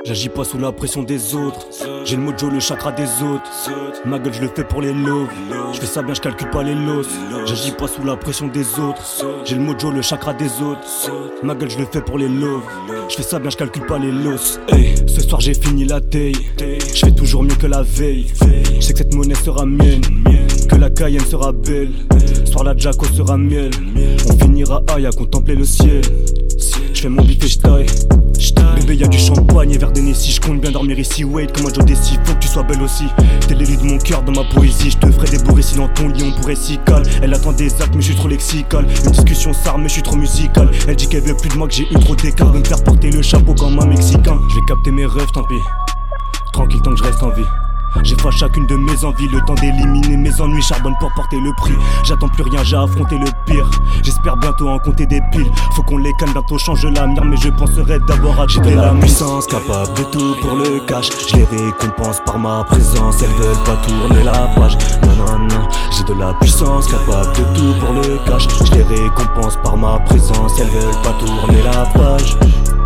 J'agis pas sous la pression des autres. J'ai le mojo, le chakra des autres. Ma gueule je le fais pour les loves. Je fais ça bien, je calcule pas les losses. J'agis pas sous la pression des autres. J'ai le mojo, le chakra des autres. Ma gueule je le fais pour les loves. Je fais ça bien, je calcule pas les losses. Hey, ce soir j'ai fini la taille. Je fais toujours mieux que la veille. Je sais que cette monnaie sera mienne, que la Cayenne sera belle. Ce soir la Jaco sera miel. On finira à contempler le ciel. Je fais mon bif et j'taille. Bébé y'a du champagne et verre d'Hennessy. J'compte bien dormir ici, wait comme un Joe Desi. Faut que tu sois belle aussi. T'es l'élu de mon cœur dans ma poésie. J'te ferai des beaux récits dans ton lit, on pourrait s'y cal. Elle attend des actes mais j'suis trop lexical. Une discussion s'arme mais j'suis trop musical. Elle dit qu'elle veut plus de moi, que j'ai eu trop d'écart. De me faire porter le chapeau comme un Mexicain. J'vais capter mes rêves, tant pis. Tranquille tant que je reste en vie. J'efface chacune de mes envies, le temps d'éliminer mes ennuis, charbonne pour porter le prix. J'attends plus rien, j'ai affronté le pire. J'espère bientôt en compter des piles. Faut qu'on les calme, bientôt change l'avenir, mais je penserai d'abord à gérer la puissance, capable de tout pour le cash. Je les récompense par ma présence, elles veulent pas tourner la page. Non, non, non, j'ai de la puissance, capable de tout pour le cash. Je les récompense par ma présence, elles veulent pas tourner la page.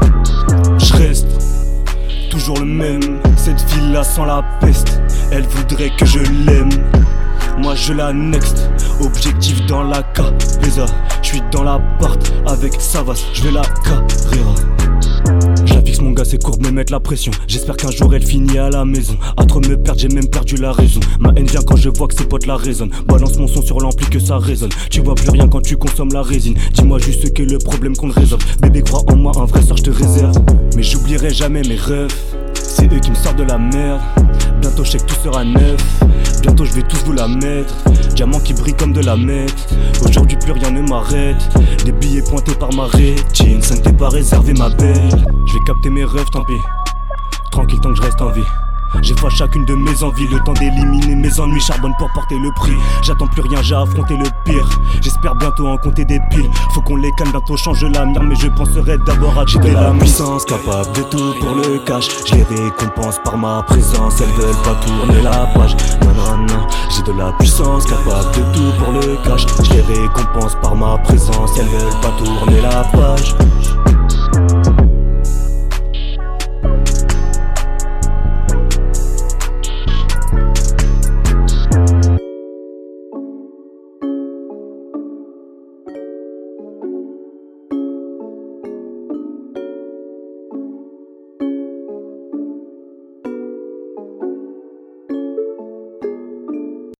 Je reste toujours le même, cette fille-là sent la peste. Elle voudrait que je l'aime, moi je la next. Objectif dans la cabeza, j'suis dans l'appart avec Savas, j'vais la carrera. J'la fixe mon gars, c'est courbe, me mettre la pression. J'espère qu'un jour elle finit à la maison. À trop me perdre, j'ai même perdu la raison. Ma haine vient quand je vois que ses potes la raisonnent. Balance mon son sur l'ampli que ça résonne. Tu vois plus rien quand tu consommes la résine. Dis-moi juste ce qu'est le problème qu'on résolve. Bébé crois en moi, un vrai sort j'te réserve. Mais j'oublierai jamais mes rêves. C'est eux qui me sortent de la merde. Bientôt je sais que tout sera neuf. Bientôt je vais tous vous la mettre. Diamant qui brille comme de la meth. Aujourd'hui plus rien ne m'arrête. Des billets pointés par ma rétine. Ça ne t'est pas réservé ma belle. Je vais capter mes rêves, tant pis. Tranquille tant que je reste en vie. J'efface chacune de mes envies, le temps d'éliminer mes ennuis, charbonne pour porter le prix. J'attends plus rien, j'ai affronté le pire. J'espère bientôt en compter des piles. Faut qu'on les calme, bientôt change l'avenir, mais je penserai d'abord à gérer la puissance, capable de tout pour le cash. Je les récompense par ma présence, elles veulent pas tourner la page. Non, non, non, j'ai de la puissance, capable de tout pour le cash. Je les récompense par ma présence, elles veulent pas tourner la page.